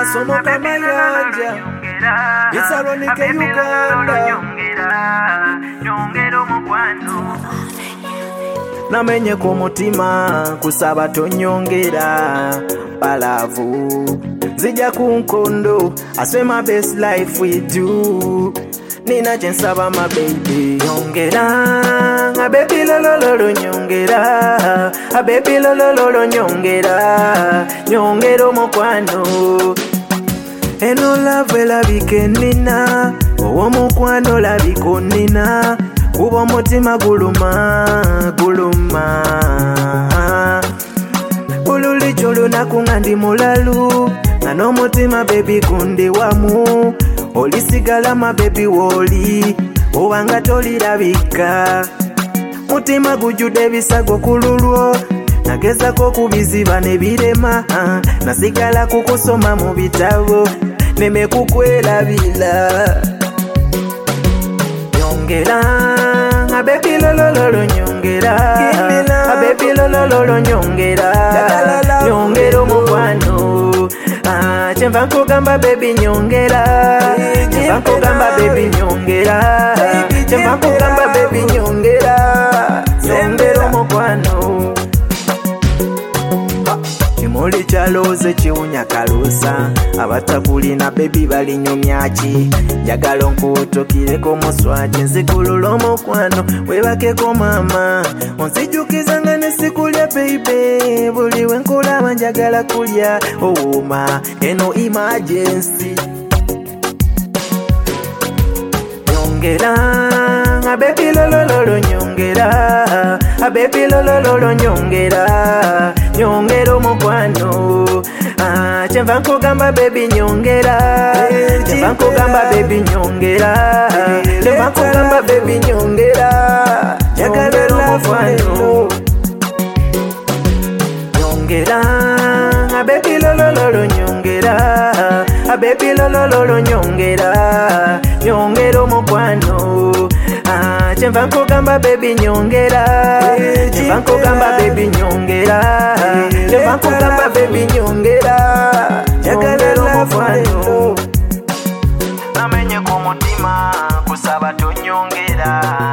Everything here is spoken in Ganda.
Somoka Mayanja, it's Aronike Uganda. Namenye ku mutima kusaba tonyongera palavu zija ku nkondo. I swear my best life with you. Nina chensaba my baby nyongera, a baby lololo nyongera, a baby lololo nyongera, nyongero mukwano. Eno love la bikenina, owo mukwano la bikonina, kuba mutima guluma guluma. Ululi cholo nakunga ndi mulalu, nano mutima baby kundi wamu. Olisigala ma baby woli, owanga tolirabika. Mutima gujude bisago kululwo, nageza ko kubiziba ne birema. Nasigala kukusoma mu bitabo, neme kukwelabila. Nyongera, a baby lololo nyongera, a baby lololo nyongera, nyongero mukwano. Chemba nkugamba baby nyongera, chemba nkugamba baby nyongera, chemba nkugamba baby nyongera, nyongero mukwano. Chimuli chaloze chiunya kalusa, abatakulina baby balinyumyaki. Njagala nkutokireko muswaji, nzikulula mukwano, webakeko mama. Onzijukizanga nesikulya baby, buli wenkulaba njagala kulya. Ouma, eno emergency. Nyongera, a baby lololo nyongera, a baby lololo nyongera, nyongero mukwano. Chemba nkugamba baby nyongera, chemba nkugamba baby nyongera, chemba nkugamba baby nyongera, nyongero mukwano. Nyongera, a baby lololo nyongera, a baby lololo nyongera, nyongero mukwano. Chemba nkugamba baby nyongera, chemba nkugamba baby nyongera, chemba nkugamba baby nyongera, nyongero mukwano. Namenye ku mutima kusaba tonyongera.